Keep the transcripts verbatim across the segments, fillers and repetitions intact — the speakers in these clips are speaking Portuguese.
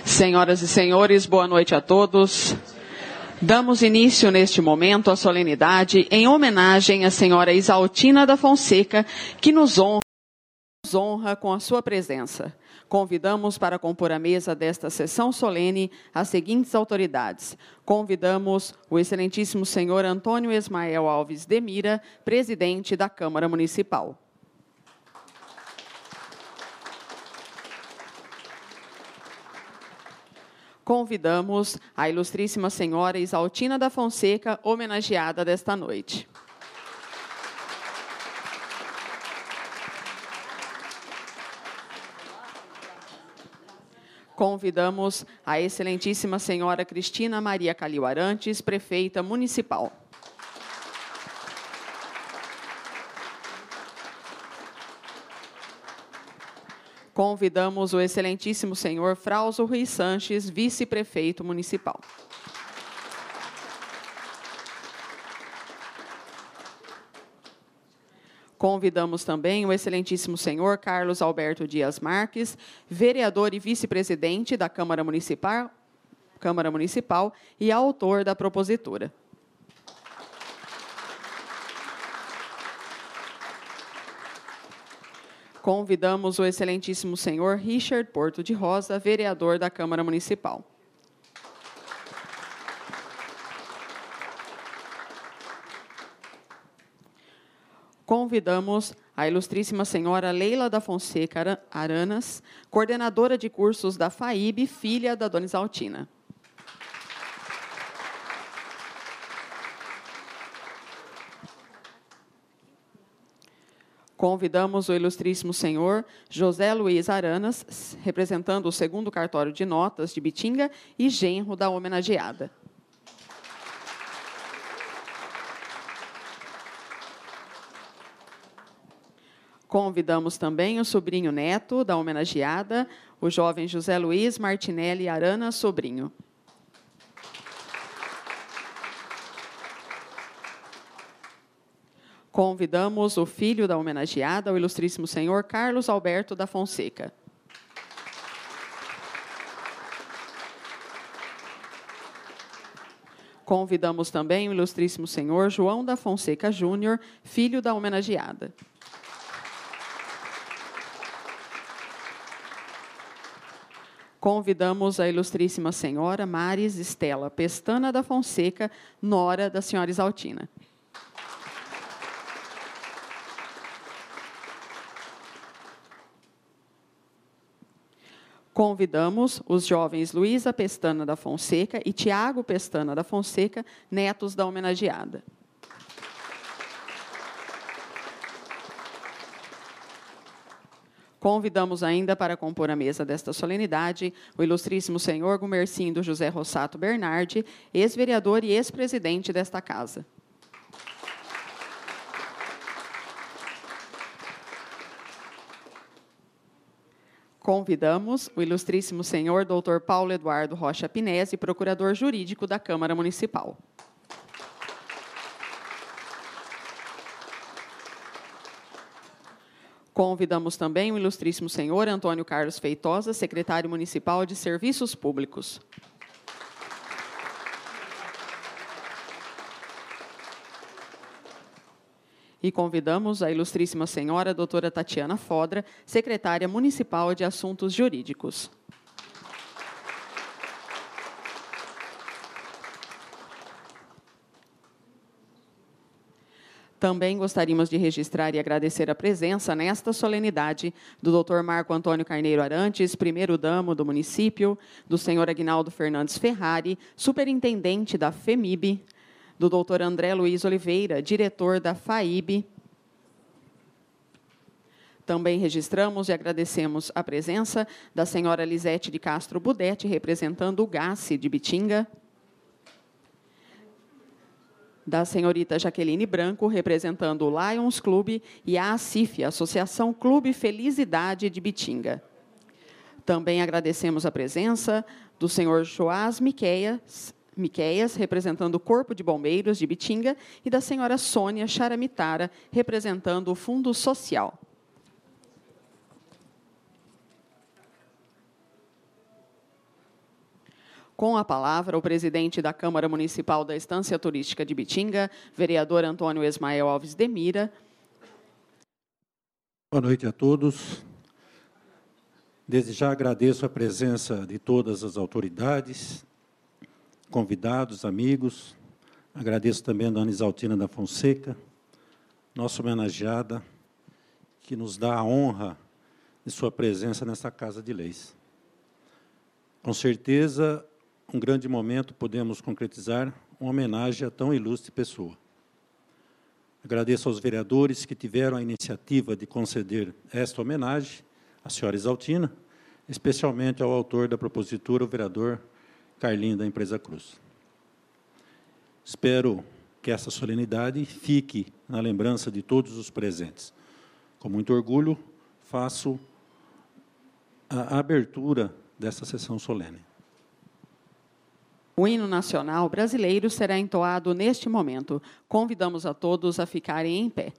Senhoras e senhores, boa noite a todos. Damos início neste momento à solenidade em homenagem à senhora Isaltina da Fonseca, que nos honra, nos honra com a sua presença. Convidamos para compor a mesa desta sessão solene as seguintes autoridades. Convidamos o excelentíssimo senhor Antônio Ismael Alves de Mira, presidente da Câmara Municipal. Convidamos a ilustríssima senhora Isaltina da Fonseca, homenageada desta noite. Convidamos a excelentíssima senhora Cristina Maria Calil Arantes, prefeita municipal. Convidamos o excelentíssimo senhor Frauso Ruiz Sanches, vice-prefeito municipal. Convidamos também o excelentíssimo senhor Carlos Alberto Dias Marques, vereador e vice-presidente da Câmara Municipal, Câmara Municipal e autor da propositura. Convidamos o excelentíssimo senhor Richard Porto de Rosa, vereador da Câmara Municipal. Convidamos a ilustríssima senhora Leila da Fonseca Aranas, coordenadora de cursos da F A I B, filha da dona Isaltina. Convidamos o ilustríssimo senhor José Luiz Aranas, representando o segundo cartório de notas de Bitinga e genro da homenageada. Convidamos também o sobrinho neto da homenageada, o jovem José Luiz Martinelli Arana Sobrinho. Convidamos o filho da homenageada, o ilustríssimo senhor Carlos Alberto da Fonseca. Convidamos também o ilustríssimo senhor João da Fonseca Júnior, filho da homenageada. Convidamos a ilustríssima senhora Maris Estela Pestana da Fonseca, nora da senhora Isaltina. Convidamos os jovens Luísa Pestana da Fonseca e Tiago Pestana da Fonseca, netos da homenageada. Convidamos ainda para compor a mesa desta solenidade o ilustríssimo senhor Gumercindo José Rossato Bernardi, ex-vereador e ex-presidente desta casa. Convidamos o ilustríssimo senhor doutor Paulo Eduardo Rocha Pinesi, procurador jurídico da Câmara Municipal. Convidamos também o ilustríssimo senhor Antônio Carlos Feitosa, secretário municipal de Serviços Públicos. E convidamos a ilustríssima senhora doutora Tatiana Fodra, secretária municipal de Assuntos Jurídicos. Também gostaríamos de registrar e agradecer a presença nesta solenidade do doutor Marco Antônio Carneiro Arantes, primeiro-damo do município, do senhor Aguinaldo Fernandes Ferrari, superintendente da FEMIB, do doutor André Luiz Oliveira, diretor da F A I B. Também registramos e agradecemos a presença da senhora Lisete de Castro Budete, representando o G A C de Bitinga, da senhorita Jaqueline Branco, representando o Lions Clube, e a ACIF, Associação Clube Felicidade de Bitinga. Também agradecemos a presença do senhor Joás Miqueias, Miqueias, representando o Corpo de Bombeiros de Bitinga, e da senhora Sônia Charamitara, representando o Fundo Social. Com a palavra, o presidente da Câmara Municipal da Estância Turística de Bitinga, vereador Antônio Ismael Alves de Mira. Boa noite a todos. Desde já agradeço a presença de todas as autoridades, convidados, amigos. Agradeço também a Dona Isaltina da Fonseca, nossa homenageada, que nos dá a honra de sua presença nesta Casa de Leis. Com certeza, um grande momento podemos concretizar uma homenagem a tão ilustre pessoa. Agradeço aos vereadores que tiveram a iniciativa de conceder esta homenagem à senhora Isaltina, especialmente ao autor da propositura, o vereador Carlinho da Empresa Cruz. Espero que essa solenidade fique na lembrança de todos os presentes. Com muito orgulho, faço a abertura dessa sessão solene. O hino nacional brasileiro será entoado neste momento. Convidamos a todos a ficarem em pé.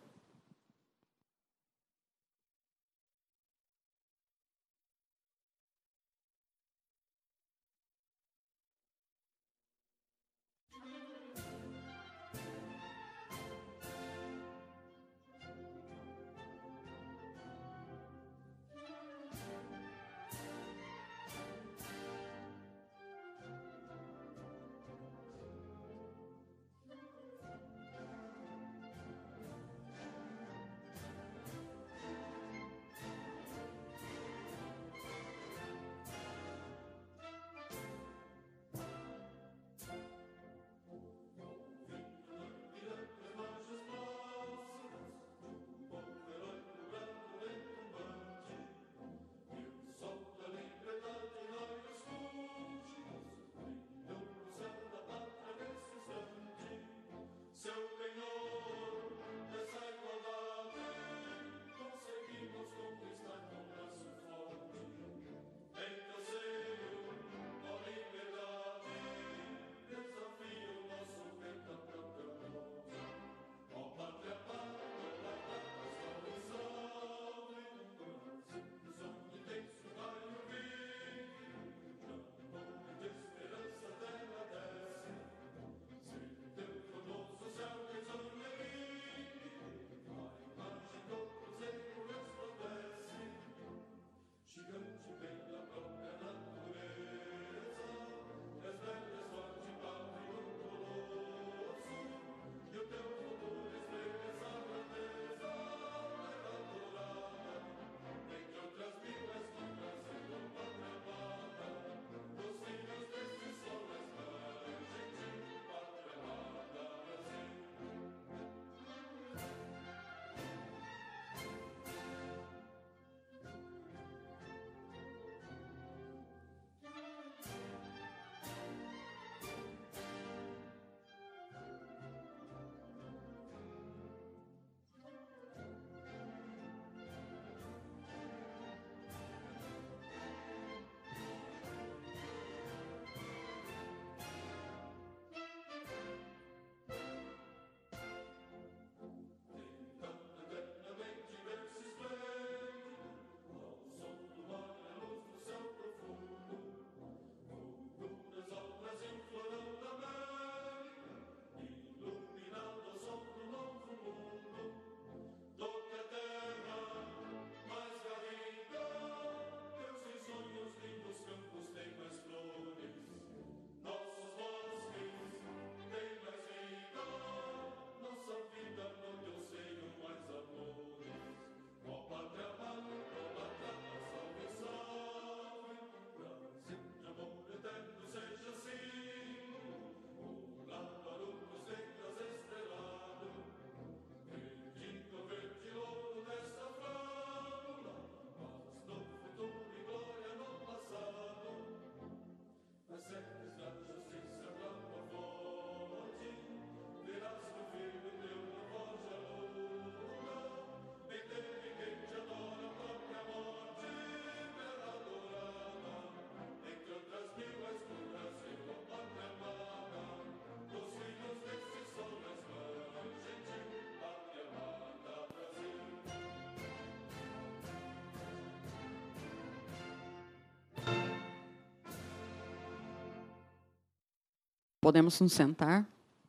Podemos nos sentar.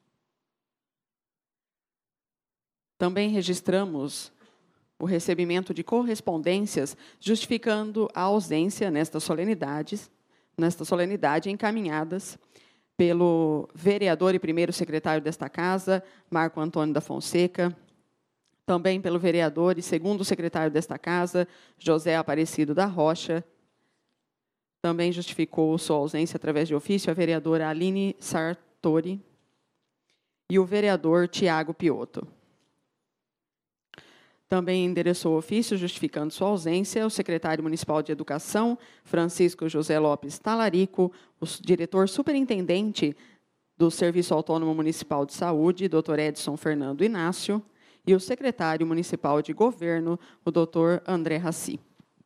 Também registramos o recebimento de correspondências justificando a ausência nestas solenidades, nesta solenidade encaminhadas pelo vereador e primeiro secretário desta casa, Marco Antônio da Fonseca, também pelo vereador e segundo secretário desta casa, José Aparecido da Rocha. Também justificou sua ausência através de ofício a vereadora Aline Sartori e o vereador Tiago Piotto. Também endereçou ofício justificando sua ausência o secretário municipal de Educação, Francisco José Lopes Talarico, o diretor superintendente do Serviço Autônomo Municipal de Saúde, doutor Edson Fernando Inácio, e o secretário municipal de Governo, o doutor André Raci.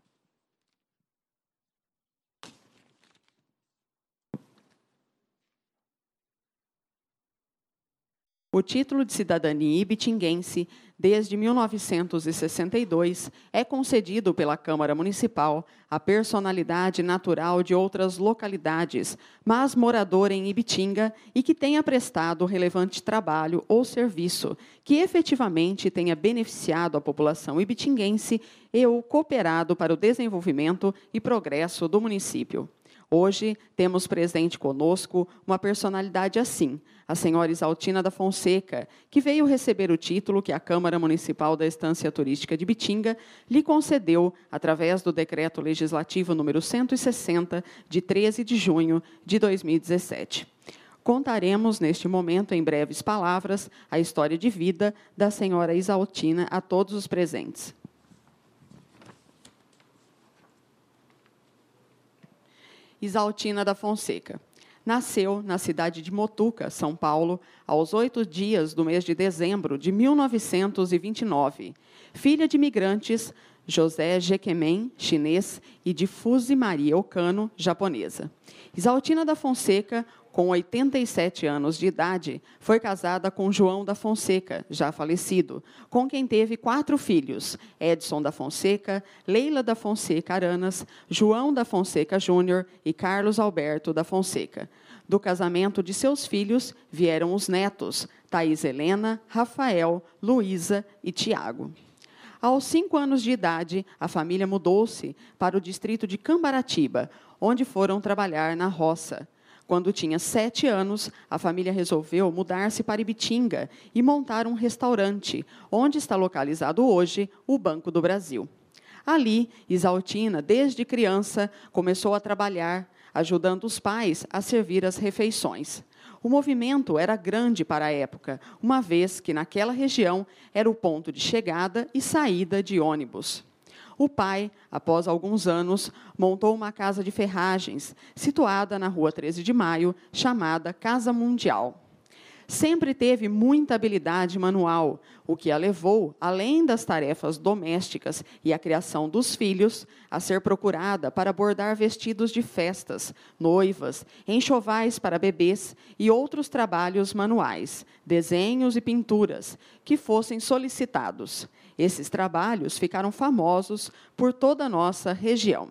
O título de cidadania ibitinguense, desde mil novecentos e sessenta e dois, é concedido pela Câmara Municipal à personalidade natural de outras localidades, mas morador em Ibitinga e que tenha prestado relevante trabalho ou serviço, que efetivamente tenha beneficiado a população ibitinguense e ou cooperado para o desenvolvimento e progresso do município. Hoje, temos presente conosco uma personalidade assim, a senhora Isaltina da Fonseca, que veio receber o título que a Câmara Municipal da Estância Turística de Ibitinga lhe concedeu através do Decreto Legislativo número cento e sessenta, de treze de junho de dois mil e dezessete. Contaremos, neste momento, em breves palavras, a história de vida da senhora Isaltina a todos os presentes. Isaltina da Fonseca. Nasceu na cidade de Motuca, São Paulo, aos oito dias do mês de dezembro de mil novecentos e vinte e nove. Filha de imigrantes, José Jequemen, chinês, e de Fuzi Maria Okano, japonesa. Isaltina da Fonseca, com oitenta e sete anos de idade, foi casada com João da Fonseca, já falecido, com quem teve quatro filhos, Edson da Fonseca, Leila da Fonseca Aranas, João da Fonseca Júnior e Carlos Alberto da Fonseca. Do casamento de seus filhos vieram os netos, Thaís Helena, Rafael, Luísa e Tiago. Aos cinco anos de idade, a família mudou-se para o distrito de Cambaratiba, onde foram trabalhar na roça. Quando tinha sete anos, a família resolveu mudar-se para Ibitinga e montar um restaurante, onde está localizado hoje o Banco do Brasil. Ali, Isaltina, desde criança, começou a trabalhar, ajudando os pais a servir as refeições. O movimento era grande para a época, uma vez que naquela região era o ponto de chegada e saída de ônibus. O pai, após alguns anos, montou uma casa de ferragens, situada na rua treze de maio, chamada Casa Mundial. Sempre teve muita habilidade manual, o que a levou, além das tarefas domésticas e a criação dos filhos, a ser procurada para bordar vestidos de festas, noivas, enxovais para bebês e outros trabalhos manuais, desenhos e pinturas, que fossem solicitados. Esses trabalhos ficaram famosos por toda a nossa região.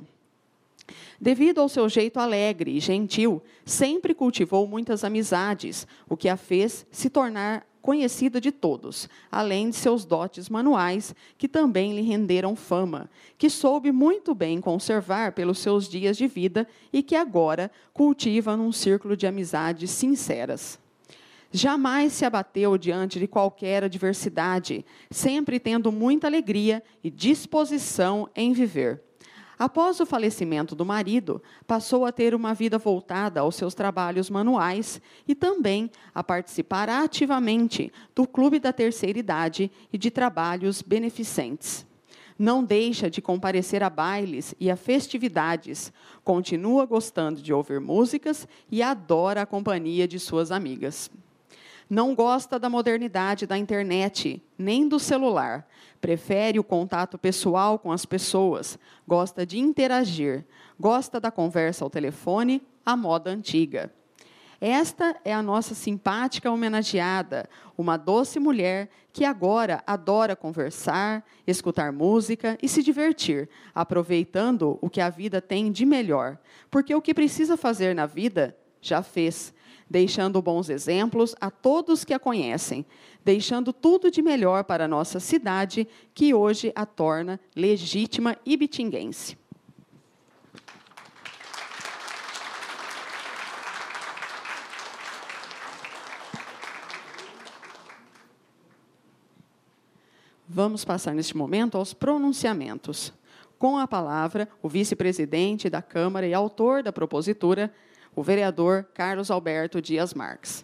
Devido ao seu jeito alegre e gentil, sempre cultivou muitas amizades, o que a fez se tornar conhecida de todos, além de seus dotes manuais, que também lhe renderam fama, que soube muito bem conservar pelos seus dias de vida e que agora cultiva num círculo de amizades sinceras. Jamais se abateu diante de qualquer adversidade, sempre tendo muita alegria e disposição em viver. Após o falecimento do marido, passou a ter uma vida voltada aos seus trabalhos manuais e também a participar ativamente do Clube da Terceira Idade e de trabalhos beneficentes. Não deixa de comparecer a bailes e a festividades, continua gostando de ouvir músicas e adora a companhia de suas amigas. Não gosta da modernidade da internet, nem do celular. Prefere o contato pessoal com as pessoas. Gosta de interagir. Gosta da conversa ao telefone, à moda antiga. Esta é a nossa simpática homenageada, uma doce mulher que agora adora conversar, escutar música e se divertir, aproveitando o que a vida tem de melhor. Porque o que precisa fazer na vida, já fez. deixando bons exemplos a todos que a conhecem, deixando tudo de melhor para a nossa cidade, que hoje a torna legítima ibitinguense. Vamos passar neste momento aos pronunciamentos. Com a palavra, o vice-presidente da Câmara e autor da propositura, o vereador Carlos Alberto Dias Marques.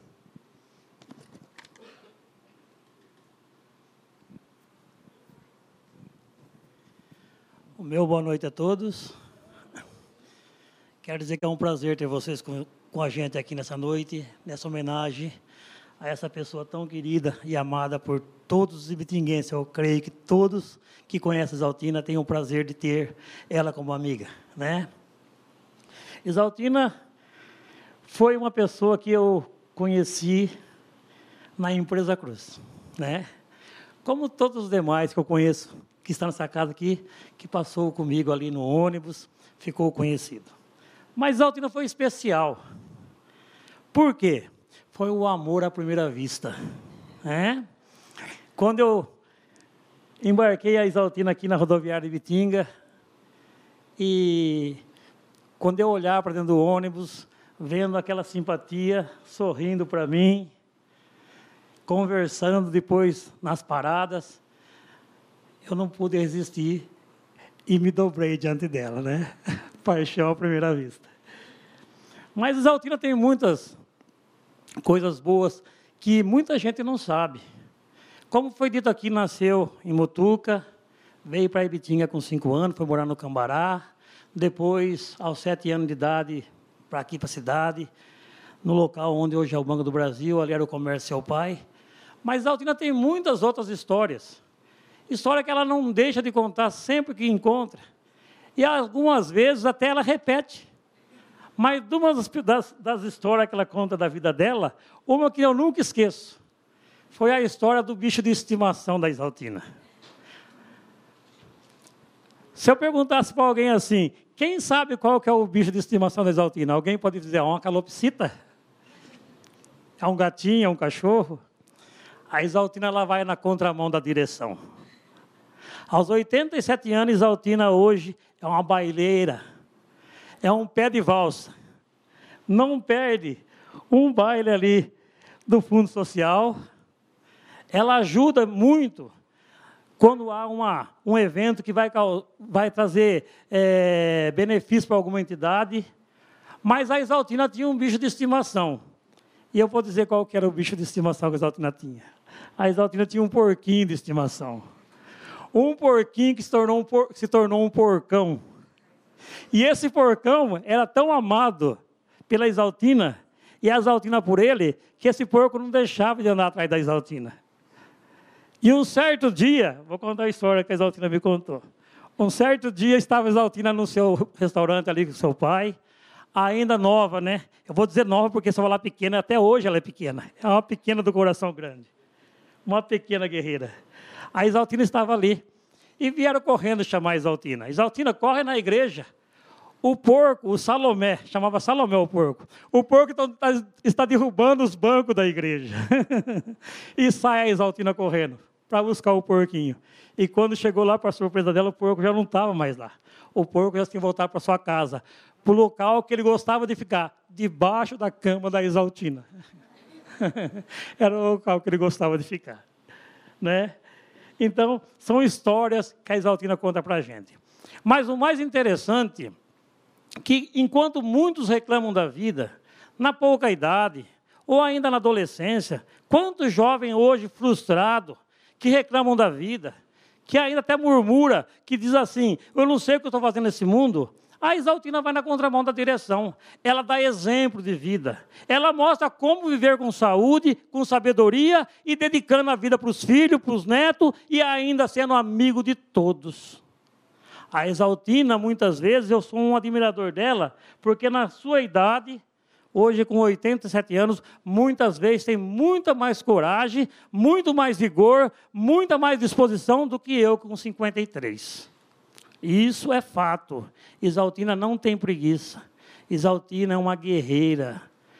O meu boa noite a todos. Quero dizer que é um prazer ter vocês com, com a gente aqui nessa noite, nessa homenagem a essa pessoa tão querida e amada por todos os ibitinguenses. Eu creio que todos que conhecem Exaltina têm o prazer de ter ela como amiga, né? Exaltina foi uma pessoa que eu conheci na empresa Cruz, né? Como todos os demais que eu conheço, que estão nessa casa aqui, que passou comigo ali no ônibus, ficou conhecido. Mas Exaltina foi especial. Por quê? Foi o amor à primeira vista, né? Quando eu embarquei a Exaltina aqui na rodoviária de Ibitinga, e quando eu olhar para dentro do ônibus, vendo aquela simpatia, sorrindo para mim, conversando depois nas paradas, eu não pude resistir e me dobrei diante dela, né? Paixão à primeira vista. Mas Exaltina tem muitas coisas boas que muita gente não sabe. Como foi dito aqui, nasceu em Mutuca, veio para Ibitinga com cinco anos, foi morar no Cambará, depois, aos sete anos de idade, para aqui, para a cidade, no local onde hoje é o Banco do Brasil, ali era o comércio do seu pai. Mas Exaltina tem muitas outras histórias. História que ela não deixa de contar sempre que encontra. E algumas vezes até ela repete. Mas de uma das, das, das histórias que ela conta da vida dela, uma que eu nunca esqueço, foi a história do bicho de estimação da Exaltina. Se eu perguntasse para alguém assim, quem sabe qual que é o bicho de estimação da Exaltina? Alguém pode dizer, é uma calopsita? É um gatinho, é um cachorro? A Exaltina ela vai na contramão da direção. Aos oitenta e sete anos, Exaltina hoje é uma baileira, é um pé de valsa. Não perde um baile ali do Fundo Social. Ela ajuda muito quando há uma, um evento que vai, vai trazer é, benefício para alguma entidade. Mas a Exaltina tinha um bicho de estimação. E eu vou dizer qual que era o bicho de estimação que a Exaltina tinha. A Exaltina tinha um porquinho de estimação. Um porquinho que se tornou um, por, se tornou um porcão. E esse porcão era tão amado pela Exaltina, e a Exaltina por ele, que esse porco não deixava de andar atrás da Exaltina. E um certo dia, vou contar a história que a Exaltina me contou. Um certo dia estava a Exaltina no seu restaurante ali com o seu pai, ainda nova, né? Eu vou dizer nova porque se eu falar pequena, até hoje ela é pequena. É uma pequena do coração grande. Uma pequena guerreira. A Exaltina estava ali. E vieram correndo chamar a Exaltina. Exaltina, corre na igreja. O porco, o Salomé, chamava Salomé o porco. O porco está, está derrubando os bancos da igreja. E sai a Exaltina correndo para buscar o porquinho. E quando chegou lá, para a surpresa dela, o porco já não estava mais lá. O porco já tinha voltado para sua casa, para o local que ele gostava de ficar, debaixo da cama da Exaltina. Era o local que ele gostava de ficar, né? Então, são histórias que a Exaltina conta para a gente. Mas o mais interessante, que enquanto muitos reclamam da vida, na pouca idade, ou ainda na adolescência, quantos jovens hoje frustrados, que reclamam da vida, que ainda até murmura, que diz assim, eu não sei o que eu estou fazendo nesse mundo. A Exaltina vai na contramão da direção. Ela dá exemplo de vida. Ela mostra como viver com saúde, com sabedoria e dedicando a vida para os filhos, para os netos e ainda sendo amigo de todos. A Exaltina, muitas vezes, eu sou um admirador dela, porque na sua idade, hoje com oitenta e sete anos, muitas vezes tem muita mais coragem, muito mais vigor, muita mais disposição do que eu com cinquenta e três. Isso é fato. Exaltina não tem preguiça. Exaltina é uma guerreira.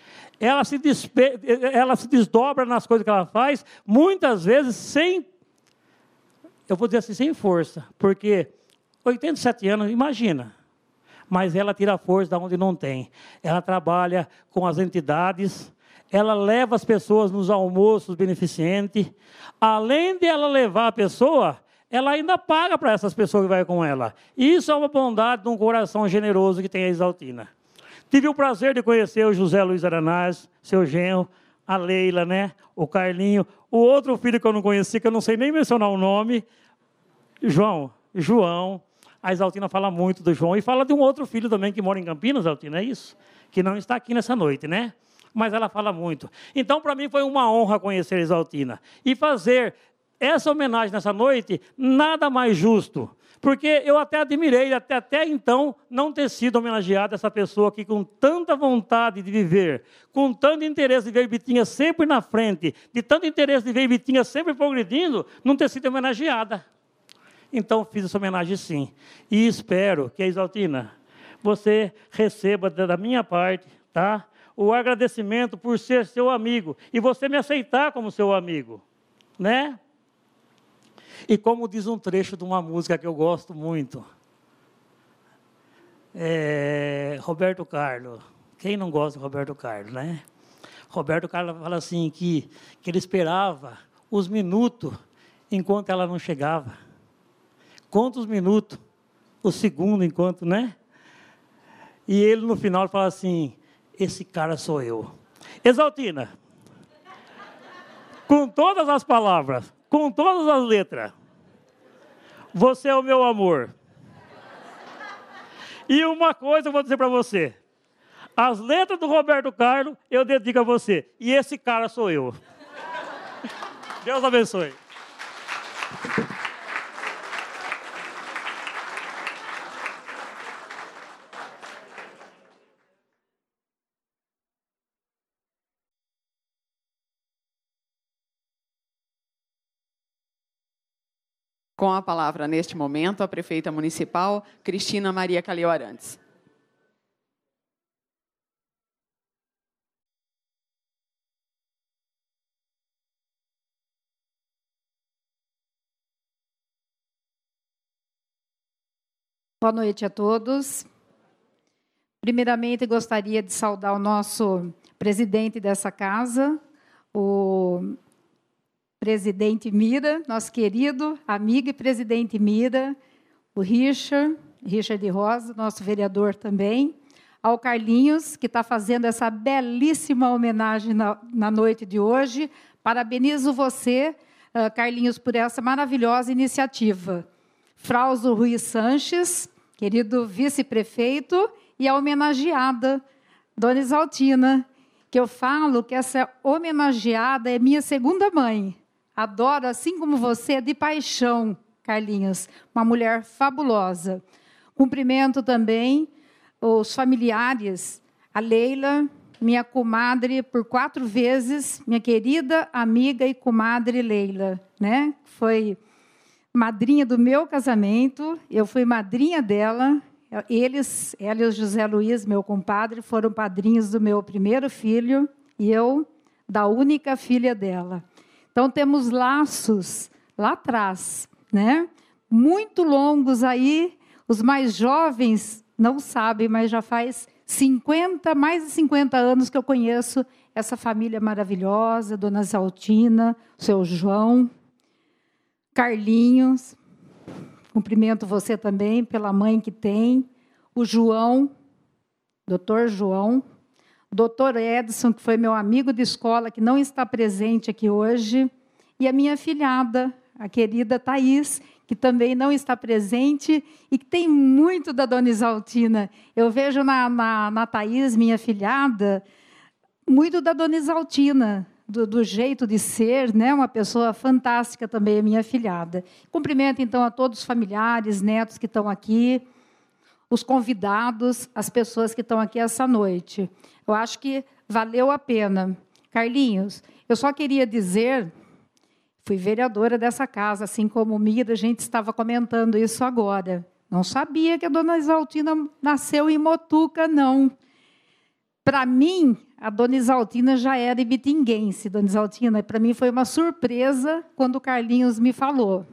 ela se, despe... ela se desdobra nas coisas que ela faz, muitas vezes sem, eu vou dizer assim, sem força, porque oitenta e sete anos, imagina, mas ela tira força de onde não tem. Ela trabalha com as entidades, ela leva as pessoas nos almoços beneficentes, além de ela levar a pessoa, ela ainda paga para essas pessoas que vão com ela. Isso é uma bondade de um coração generoso que tem a Exaltina. Tive o prazer de conhecer o José Luiz Aranás, seu genro, a Leila, né? O Carlinho, o outro filho que eu não conheci, que eu não sei nem mencionar o nome, João, João. A Exaltina fala muito do João e fala de um outro filho também que mora em Campinas, Exaltina, é isso? Que não está aqui nessa noite, né? Mas ela fala muito. Então, para mim, foi uma honra conhecer a Exaltina. E fazer essa homenagem nessa noite, nada mais justo. Porque eu até admirei, até, até então, não ter sido homenageada essa pessoa que, com tanta vontade de viver, com tanto interesse de ver Bitinha sempre na frente, de tanto interesse de ver Bitinha sempre progredindo, não ter sido homenageada. Então, fiz essa homenagem sim. E espero que, Exaltina, você receba da minha parte, tá? O agradecimento por ser seu amigo e você me aceitar como seu amigo, né? E como diz um trecho de uma música que eu gosto muito, é, Roberto Carlos, quem não gosta de Roberto Carlos, né? Roberto Carlos fala assim, que, que ele esperava os minutos enquanto ela não chegava. Conta os minutos, o segundo enquanto, né? E ele no final fala assim, esse cara sou eu. Exaltina, com todas as palavras, com todas as letras, você é o meu amor. E uma coisa eu vou dizer para você, as letras do Roberto Carlos eu dedico a você, e esse cara sou eu. Deus abençoe. Com a palavra, neste momento, a prefeita municipal, Cristina Maria Calil Arantes. Boa noite a todos. Primeiramente, gostaria de saudar o nosso presidente dessa casa, o presidente Mira, nosso querido amigo e presidente Mira, o Richard, Richard de Rosa, nosso vereador também, ao Carlinhos, que está fazendo essa belíssima homenagem na, na noite de hoje. Parabenizo você, uh, Carlinhos, por essa maravilhosa iniciativa. Frausto Ruiz Sanches, querido vice-prefeito, e a homenageada, Dona Exaltina, que eu falo que essa homenageada é minha segunda mãe. Adoro, assim como você, de paixão, Carlinhos, uma mulher fabulosa. Cumprimento também os familiares, a Leila, minha comadre por quatro vezes, minha querida amiga e comadre Leila, né? Foi madrinha do meu casamento, eu fui madrinha dela, eles, ela e o José Luiz, meu compadre, foram padrinhos do meu primeiro filho, e eu, da única filha dela. Então, temos laços lá atrás, né? Muito longos aí, os mais jovens não sabem, mas já faz cinquenta, mais de cinquenta anos que eu conheço essa família maravilhosa, Dona Exaltina, seu João, Carlinhos, cumprimento você também pela mãe que tem, o João, doutor João, doutor Edson, que foi meu amigo de escola, que não está presente aqui hoje, e a minha filhada, a querida Thaís, que também não está presente e que tem muito da Dona Exaltina. Eu vejo na, na, na Thaís, minha filhada, muito da Dona Exaltina, do, do jeito de ser, né? Uma pessoa fantástica também, a minha filhada. Cumprimento, então, a todos os familiares, netos que estão aqui, os convidados, as pessoas que estão aqui essa noite. Eu acho que valeu a pena. Carlinhos, eu só queria dizer, fui vereadora dessa casa, assim como o Mira, a gente estava comentando isso agora. Não sabia que a Dona Exaltina nasceu em Motuca, não. Para mim, a dona Isaltina já era ibitinguense, dona Isaltina. Para mim foi uma surpresa quando o Carlinhos me falou.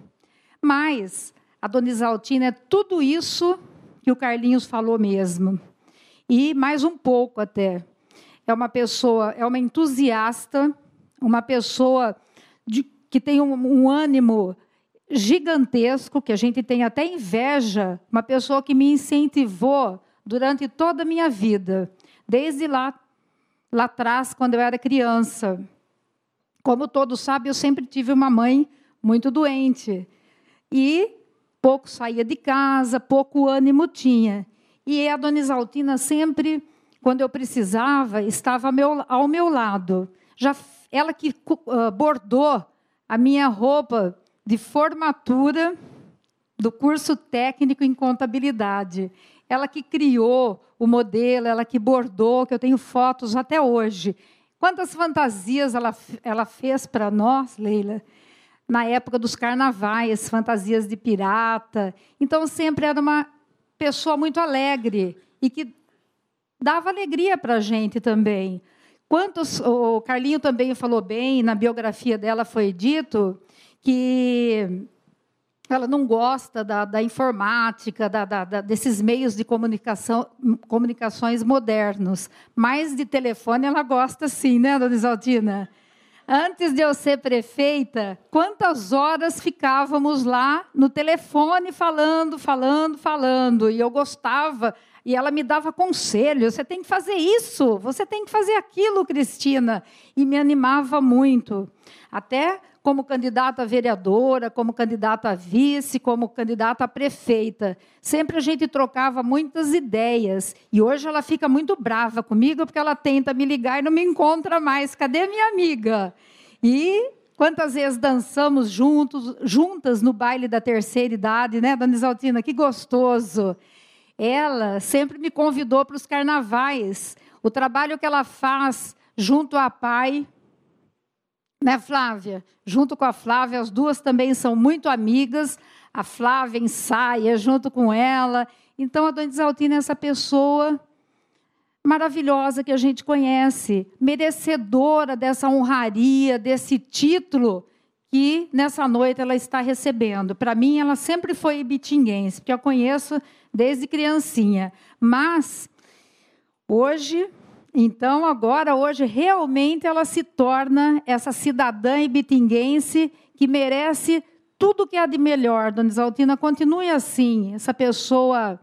Mas a dona Isaltina é tudo isso que o Carlinhos falou mesmo. E mais um pouco até. É uma pessoa, é uma entusiasta, uma pessoa de, que tem um, um ânimo gigantesco, que a gente tem até inveja, uma pessoa que me incentivou durante toda a minha vida, desde lá, lá atrás, quando eu era criança. Como todos sabem, eu sempre tive uma mãe muito doente. E pouco saía de casa, pouco ânimo tinha. E a dona Isaltina sempre, quando eu precisava, estava ao meu, ao meu lado. Já, ela que uh, bordou a minha roupa de formatura do curso técnico em contabilidade. Ela que criou o modelo, ela que bordou, que eu tenho fotos até hoje. Quantas fantasias ela, ela fez para nós, Leila? Na época dos carnavais, fantasias de pirata. Então, sempre era uma pessoa muito alegre e que dava alegria para a gente também. Quantos, o Carlinho também falou bem, na biografia dela foi dito que ela não gosta da, da informática, da, da, da, desses meios de comunicação, comunicações modernos. Mas de telefone ela gosta sim, né, dona Isaltina? Antes de eu ser prefeita, quantas horas ficávamos lá no telefone falando, falando, falando. E eu gostava, e ela me dava conselho. Você tem que fazer isso, você tem que fazer aquilo, Cristina. E me animava muito. Até como candidata a vereadora, como candidata a vice, como candidata a prefeita. Sempre a gente trocava muitas ideias. E hoje ela fica muito brava comigo, porque ela tenta me ligar e não me encontra mais. Cadê minha amiga? E quantas vezes dançamos juntos, juntas no baile da terceira idade, né, dona Isaltina? Que gostoso. Ela sempre me convidou para os carnavais. O trabalho que ela faz junto à P A I, né, Flávia? Junto com a Flávia, as duas também são muito amigas. A Flávia ensaia junto com ela. Então, a dona Isaltina é essa pessoa maravilhosa que a gente conhece, merecedora dessa honraria, desse título que, nessa noite, ela está recebendo. Para mim, ela sempre foi ibitinguense, porque eu conheço desde criancinha. Mas, hoje... Então, agora, hoje, realmente ela se torna essa cidadã ibitinguense que merece tudo que há de melhor. Dona Isaltina, continue assim, essa pessoa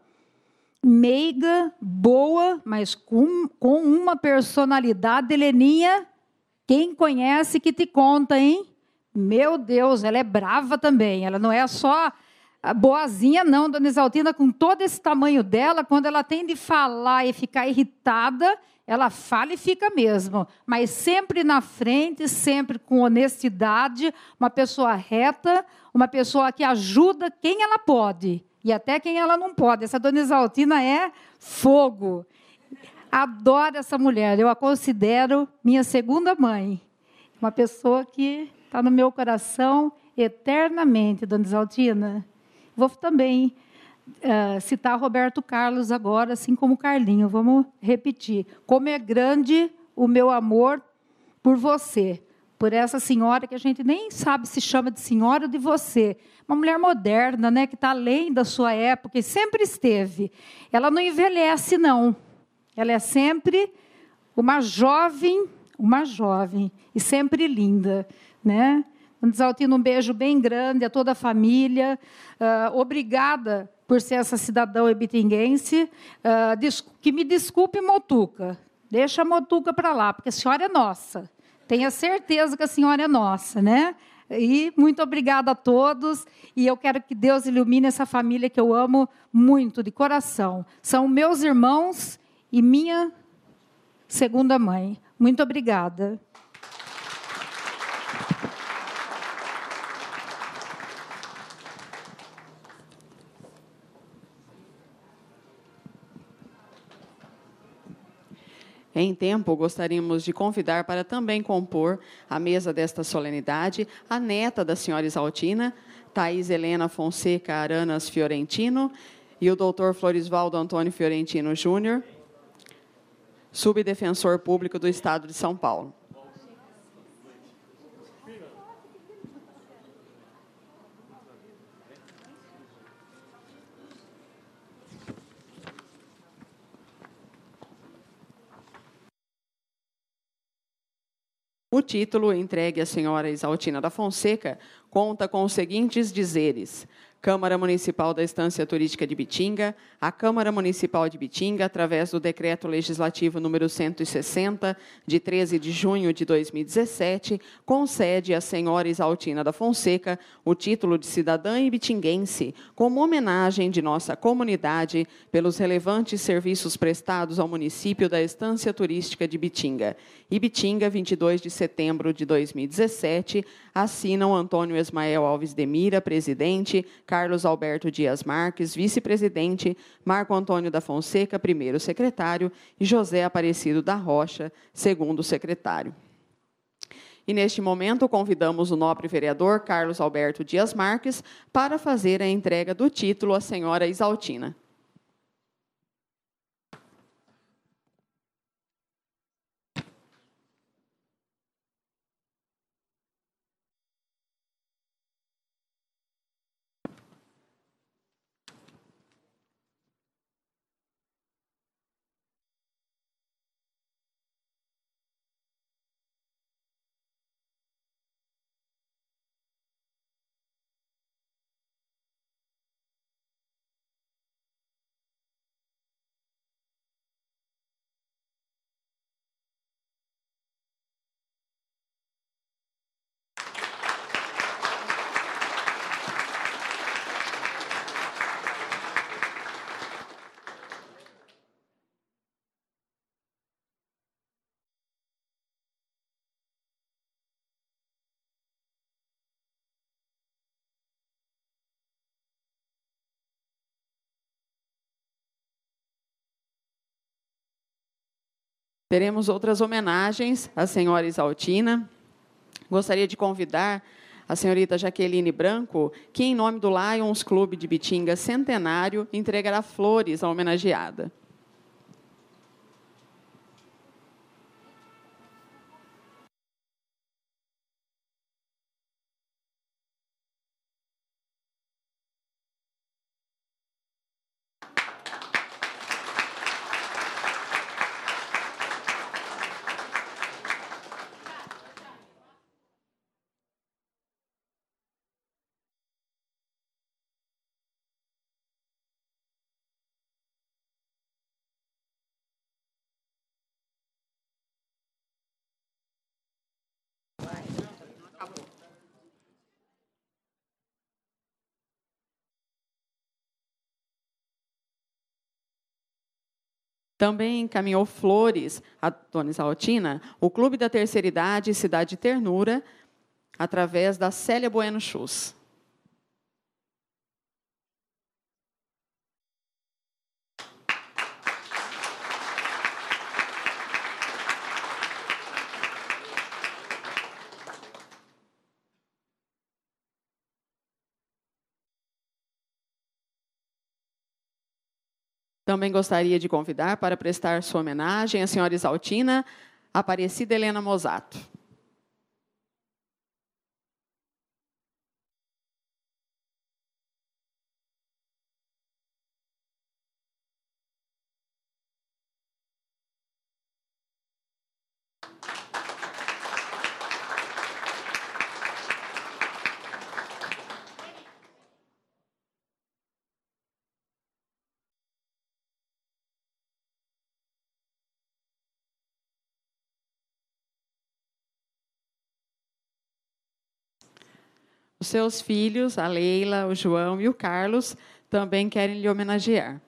meiga, boa, mas com, com uma personalidade. Heleninha, quem conhece que te conta, hein? Meu Deus, ela é brava também, ela não é só boazinha, não, dona Isaltina, com todo esse tamanho dela, quando ela tem de falar e ficar irritada, ela fala e fica mesmo, mas sempre na frente, sempre com honestidade, uma pessoa reta, uma pessoa que ajuda quem ela pode, e até quem ela não pode. Essa dona Isaltina é fogo. Adoro essa mulher, eu a considero minha segunda mãe. Uma pessoa que está no meu coração eternamente, dona Isaltina. Vou também uh, citar Roberto Carlos agora, assim como Carlinho. Vamos repetir. Como é grande o meu amor por você, por essa senhora que a gente nem sabe se chama de senhora ou de você. Uma mulher moderna, né, que está além da sua época e sempre esteve. Ela não envelhece, não. Ela é sempre uma jovem, uma jovem, e sempre linda, né? Dona Isaltina, um beijo bem grande a toda a família. Uh, obrigada por ser essa cidadã ibitinguense. Uh, que me desculpe, Motuca. Deixa a Motuca para lá, porque a senhora é nossa. Tenha certeza que a senhora é nossa, né? E muito obrigada a todos. E eu quero que Deus ilumine essa família que eu amo muito, de coração. São meus irmãos e minha segunda mãe. Muito obrigada. Em tempo, gostaríamos de convidar para também compor a mesa desta solenidade a neta da senhora Isaltina, Thais Helena Fonseca Aranas Fiorentino, e o doutor Florisvaldo Antônio Fiorentino Júnior, Subdefensor Público do Estado de São Paulo. O título, entregue à senhora Isaltina da Fonseca, conta com os seguintes dizeres: Câmara Municipal da Estância Turística de Bitinga, a Câmara Municipal de Bitinga, através do Decreto Legislativo número cento e sessenta, de treze de junho de dois mil e dezessete, concede à senhora Isaltina da Fonseca o título de cidadã ibitinguense, como homenagem de nossa comunidade pelos relevantes serviços prestados ao município da Estância Turística de Bitinga. Ibitinga, vinte e dois de setembro de dois mil e dezessete, assinam Antônio Ismael Alves de Mira, presidente, Carlos Alberto Dias Marques, vice-presidente, Marco Antônio da Fonseca, primeiro secretário, e José Aparecido da Rocha, segundo secretário. E, neste momento, convidamos o nobre vereador Carlos Alberto Dias Marques para fazer a entrega do título à senhora Isaltina. Teremos outras homenagens à senhora Isaltina. Gostaria de convidar a senhorita Jaqueline Branco, que, em nome do Lions Clube de Bitinga Centenário, entregará flores à homenageada. Também encaminhou flores a dona Isaltina o Clube da Terceira Idade Cidade de Ternura, através da Célia Bueno Chus. Também gostaria de convidar para prestar sua homenagem à senhora Isaltina, Aparecida Helena Mosato. Os seus filhos, a Leila, o João e o Carlos, também querem lhe homenagear.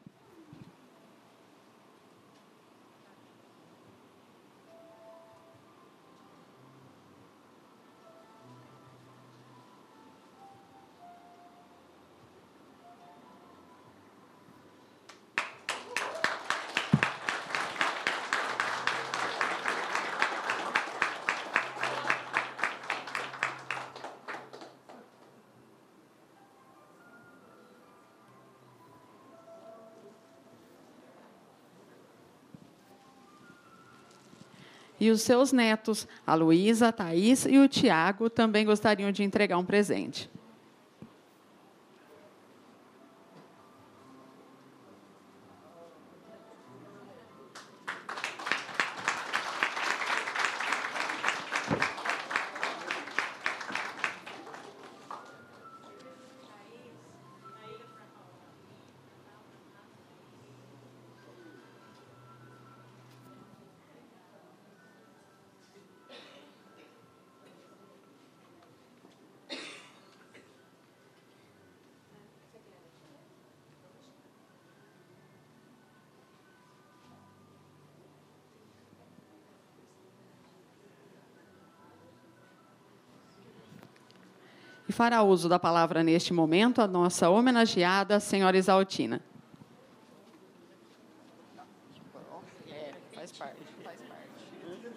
E os seus netos, a Luísa, a Thaís e o Tiago, também gostariam de entregar um presente. E fará uso da palavra neste momento a nossa homenageada, a senhora Isaltina. É, faz parte, faz parte.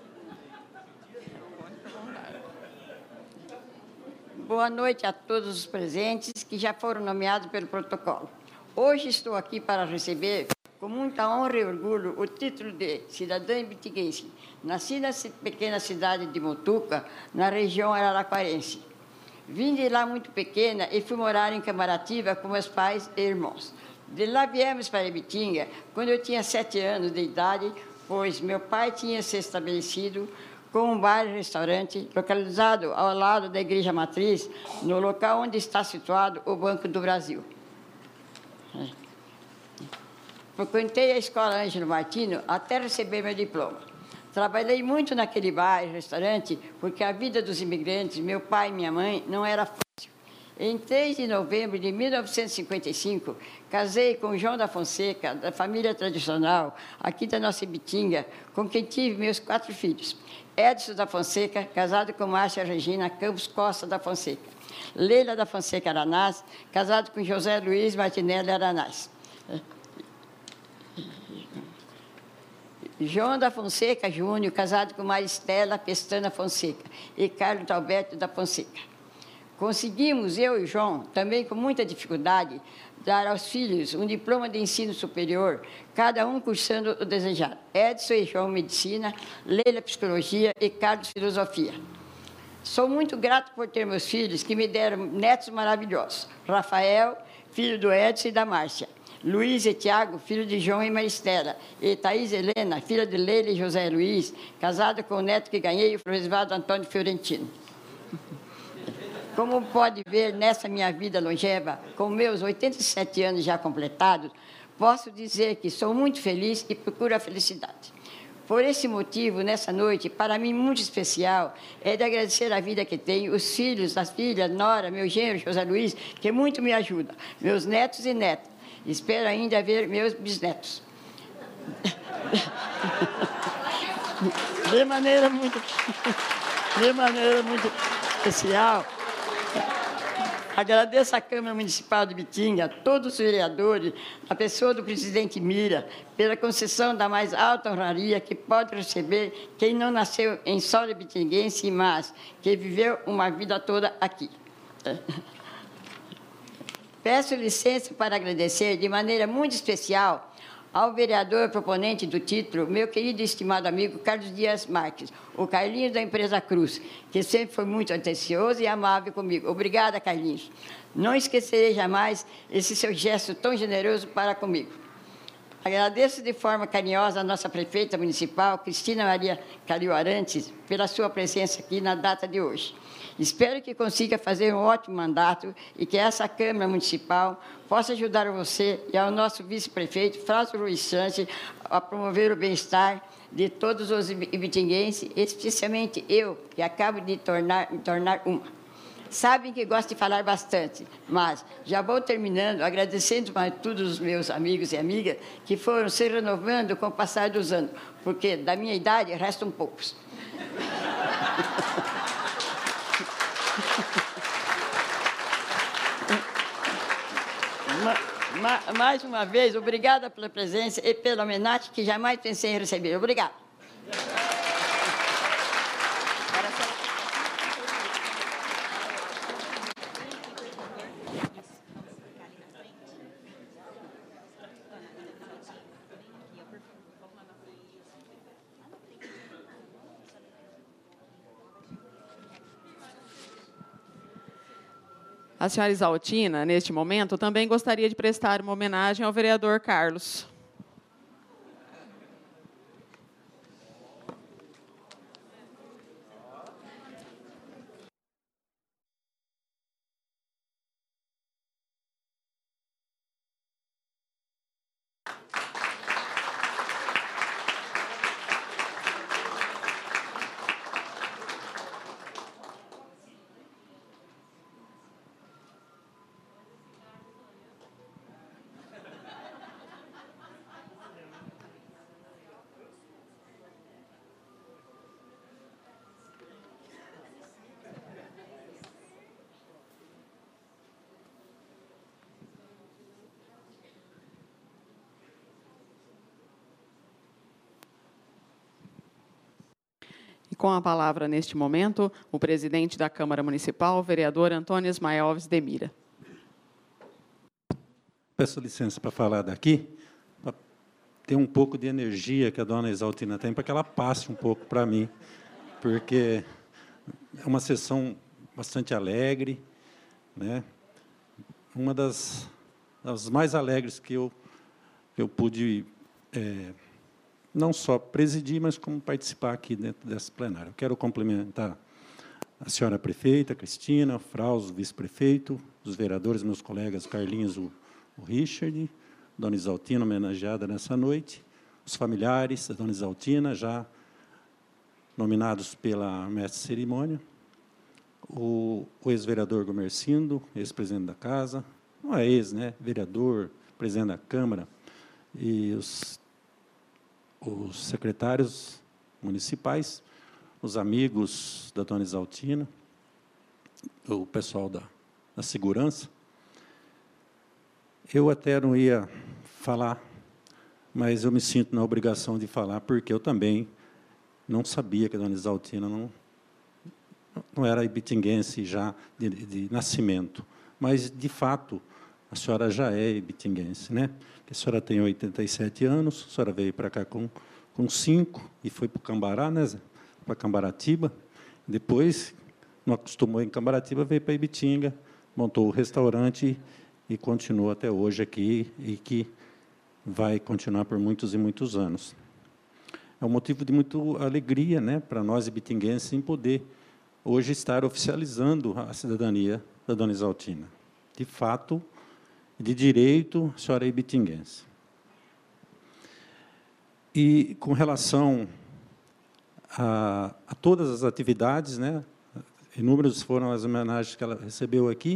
Boa noite a todos os presentes que já foram nomeados pelo protocolo. Hoje estou aqui para receber, com muita honra e orgulho, o título de cidadã ibitinguense, nascida na pequena cidade de Mutuca, na região araraquarense. Vim de lá muito pequena e fui morar em Camaratiba com meus pais e irmãos. De lá viemos para Ibitinga quando eu tinha sete anos de idade, pois meu pai tinha se estabelecido com um bar e restaurante localizado ao lado da Igreja Matriz, no local onde está situado o Banco do Brasil. Frequentei a escola Ângelo Martino até receber meu diploma. Trabalhei muito naquele bar e restaurante porque a vida dos imigrantes, meu pai e minha mãe, não era fácil. Em três de novembro de mil novecentos e cinquenta e cinco, casei com João da Fonseca, da família tradicional, aqui da nossa Ibitinga, com quem tive meus quatro filhos. Edson da Fonseca, casado com Márcia Regina Campos Costa da Fonseca. Leila da Fonseca Aranás, casado com José Luiz Martinelli Aranás. João da Fonseca Júnior, casado com Maristela Pestana Fonseca e Carlos Alberto da Fonseca. Conseguimos, eu e João, também com muita dificuldade, dar aos filhos um diploma de ensino superior, cada um cursando o desejado. Edson e João, Medicina, Leila, Psicologia e Carlos, Filosofia. Sou muito grato por ter meus filhos, que me deram netos maravilhosos. Rafael, filho do Edson e da Márcia. Luiz e Tiago, filho de João e Maristela, e Thaís Helena, filha de Leila e José Luiz, casada com o neto que ganhei, o professor Antônio Fiorentino. Como pode ver, nessa minha vida longeva, com meus oitenta e sete anos já completados, posso dizer que sou muito feliz e procuro a felicidade. Por esse motivo, nessa noite, para mim muito especial, é de agradecer a vida que tenho, os filhos, as filhas, Nora, meu genro, José Luiz, que muito me ajuda, meus netos e netas. Espero ainda ver meus bisnetos. De maneira muito, de maneira muito especial, agradeço à Câmara Municipal de Ibitinga, a todos os vereadores, a pessoa do presidente Mira, pela concessão da mais alta honraria que pode receber quem não nasceu em solo ibitinguense, mas que viveu uma vida toda aqui. Peço licença para agradecer de maneira muito especial ao vereador proponente do título, meu querido e estimado amigo Carlos Dias Marques, o Carlinhos da empresa Cruz, que sempre foi muito atencioso e amável comigo. Obrigada, Carlinhos. Não esquecerei jamais esse seu gesto tão generoso para comigo. Agradeço de forma carinhosa a nossa prefeita municipal, Cristina Maria Calil Arantes, pela sua presença aqui na data de hoje. Espero que consiga fazer um ótimo mandato e que essa Câmara Municipal possa ajudar você e ao nosso vice-prefeito, Flávio Luiz Sanches, a promover o bem-estar de todos os ibitinguenses, especialmente eu, que acabo de tornar, me tornar uma. Sabem que gosto de falar bastante, mas já vou terminando agradecendo a todos os meus amigos e amigas que foram se renovando com o passar dos anos, porque da minha idade restam poucos. Mais uma vez, obrigada pela presença e pela homenagem que jamais pensei em receber. Obrigada. A senhora Isaltina, neste momento, também gostaria de prestar uma homenagem ao vereador Carlos. Com a palavra, neste momento, o presidente da Câmara Municipal, o vereador Antônio Ismael Alves de Mira. Peço licença para falar daqui, para ter um pouco de energia que a dona Isaltina tem, para que ela passe um pouco para mim, porque é uma sessão bastante alegre, né? Uma das, das mais alegres que eu, que eu pude... É, não só presidir, mas como participar aqui dentro dessa plenária. Eu quero cumprimentar a senhora prefeita, Cristina, Fraus, o vice-prefeito, os vereadores, meus colegas Carlinhos, o, o Richard, dona Isaltina, homenageada nessa noite, os familiares da dona Isaltina, já nominados pela mestre de cerimônia, o, o ex-vereador Gomercindo, ex-presidente da Casa, não é ex, né, vereador, presidente da Câmara, e os os secretários municipais, os amigos da dona Isaltina, o pessoal da, da segurança. Eu até não ia falar, mas eu me sinto na obrigação de falar, porque eu também não sabia que a dona Isaltina não, não era ibitinguense já de, de nascimento, mas, de fato, a senhora já é ibitinguense, né? A senhora tem oitenta e sete anos, a senhora veio para cá com, com cinco e foi para o Cambará, né, para Cambaratiba. Depois, não acostumou em Cambaratiba, veio para Ibitinga, montou o restaurante e continua até hoje aqui, e que vai continuar por muitos e muitos anos. É um motivo de muita alegria, né, para nós ibitinguenses em poder hoje estar oficializando a cidadania da dona Isaltina. De fato, de direito, a senhora é ibitinguense. E, com relação a, a todas as atividades, né, inúmeras foram as homenagens que ela recebeu aqui,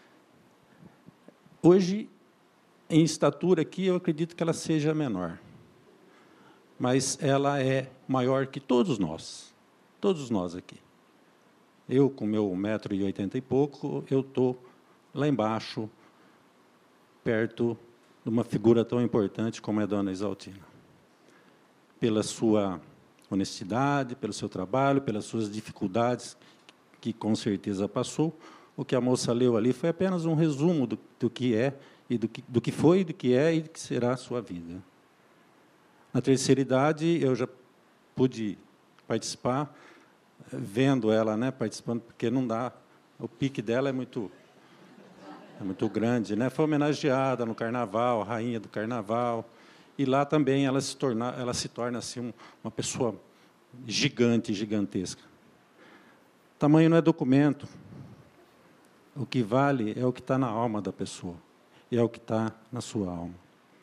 hoje, em estatura aqui, eu acredito que ela seja menor, mas ela é maior que todos nós, todos nós aqui. Eu, com meu um metro e oitenta e pouco, eu estou lá embaixo, perto de uma figura tão importante como é a dona Isaltina. Pela sua honestidade, pelo seu trabalho, pelas suas dificuldades, que com certeza passou. O que a moça leu ali foi apenas um resumo do, do que é, e do que, do que foi, do que é e do que será a sua vida. Na terceira idade, eu já pude participar, vendo ela, né, participando, porque não dá, o pique dela é muito... É muito grande, né? Foi homenageada no Carnaval, a rainha do Carnaval, e lá também ela se torna, ela se torna assim um, uma pessoa gigante, gigantesca. Tamanho não é documento. O que vale é o que está na alma da pessoa, e é o que está na sua alma.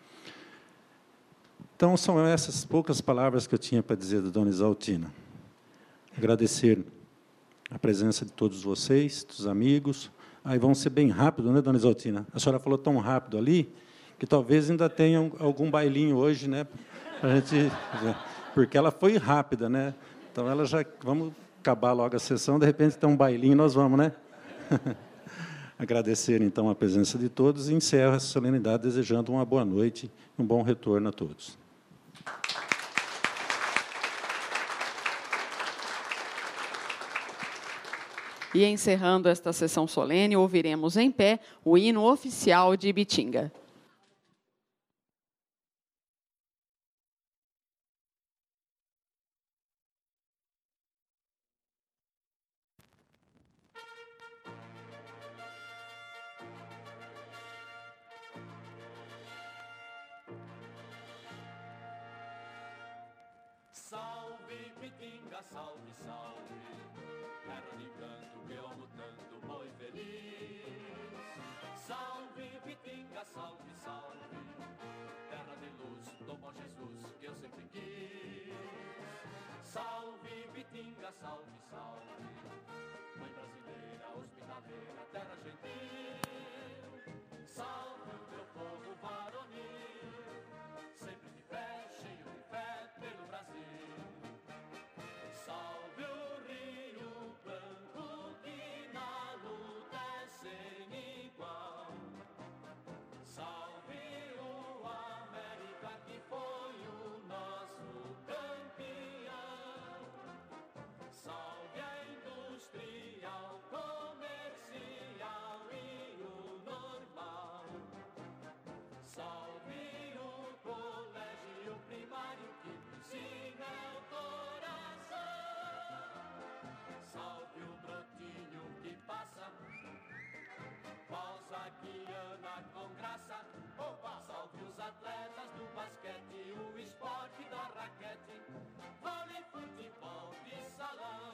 Então, são essas poucas palavras que eu tinha para dizer da dona Isaltina. Agradecer a presença de todos vocês, dos amigos. Aí vão ser bem rápido, né, dona Isaltina? A senhora falou tão rápido ali, que talvez ainda tenha algum bailinho hoje, né? A gente, porque ela foi rápida, né? Então, ela já... Vamos acabar logo a sessão, de repente tem um bailinho, nós vamos, né? Agradecer, então, a presença de todos e encerro essa solenidade desejando uma boa noite e um bom retorno a todos. E, encerrando esta sessão solene, ouviremos em pé o hino oficial de Ibitinga. Bitinga, salve, salve, terra de canto que eu amo tanto, boi feliz. Salve, Bitinga, salve, salve, terra de luz do bom Jesus que eu sempre quis. Salve, Bitinga, salve, salve, mãe brasileira, hospitaleira, terra gentil. Salve o meu povo varonil, sempre de pé, cheio de fé pelo Brasil. Salve o Rio Branco que na luta é sem igual. Salve o América que foi o nosso campeão. Salve a industrial, comercial e o normal. Salve o colégio primário que me ensina o coração. Salve o brotinho que passa, pausa guiana com graça. Opa! Salve os atletas do basquete, o esporte da raquete, vôlei, futebol de salão.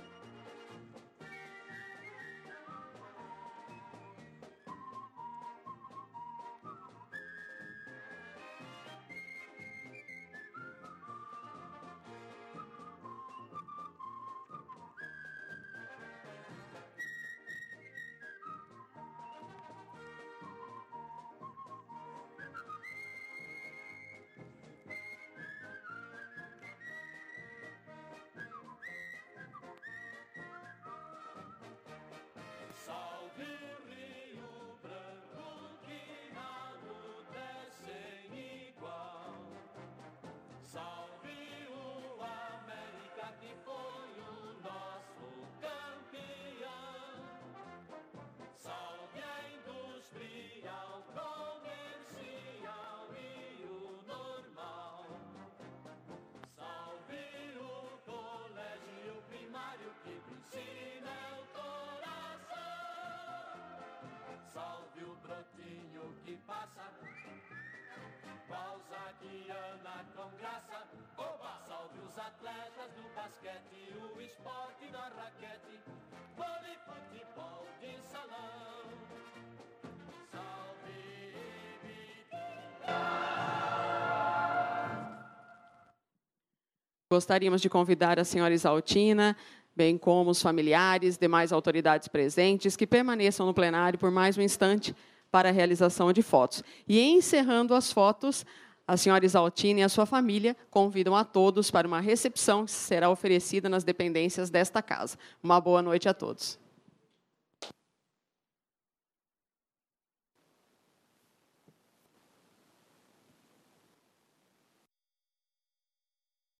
Salve o Rio Branco que na luta é sem igual. Salve o América que foi o nosso campeão. Salve a industrial, comercial e o normal. Salve o colégio primário que me ensina o coração. Salve o brotinho que passa, pausa guiana com graça. Oba! Salve os atletas do basquete, o esporte da raquete, vôlei, futebol de salão. Salve Bitinga! Gostaríamos de convidar a senhora Isaltina, bem como os familiares, demais autoridades presentes, que permaneçam no plenário por mais um instante para a realização de fotos. E, encerrando as fotos, a senhora Isaltina e a sua família convidam a todos para uma recepção que será oferecida nas dependências desta casa. Uma boa noite a todos.